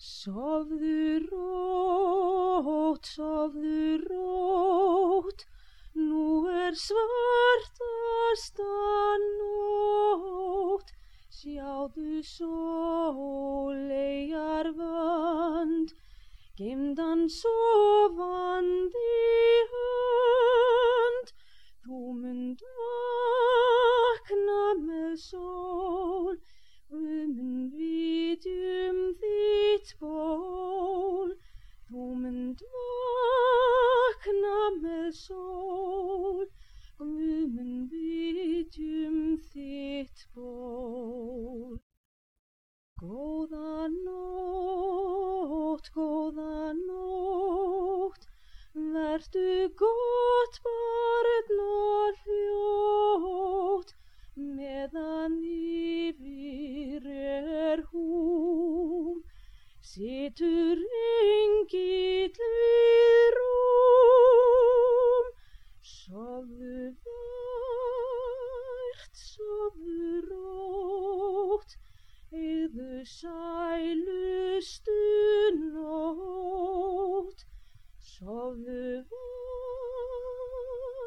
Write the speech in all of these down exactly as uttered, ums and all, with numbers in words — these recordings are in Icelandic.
Sofðu rótt, sofðu rótt, nú er svartasta nótt. Sjáðu sóleyjar vönd, geymdan sofandi hönd. Þú munt vakna með sól, Guð mun vitjum þitt ból. Þú munt vakna með sól, Guð mun vitjum þitt ból. Góða nótt, góða nótt, vertu gott barn og hljótt, meðan yfir er húm, situr engill við rúm. Sofðu vært, sofðu rótt, eigðu sælustu nótt. Sofðu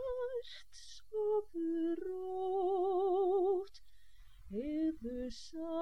vært, sofðu rótt, eigðu sælustu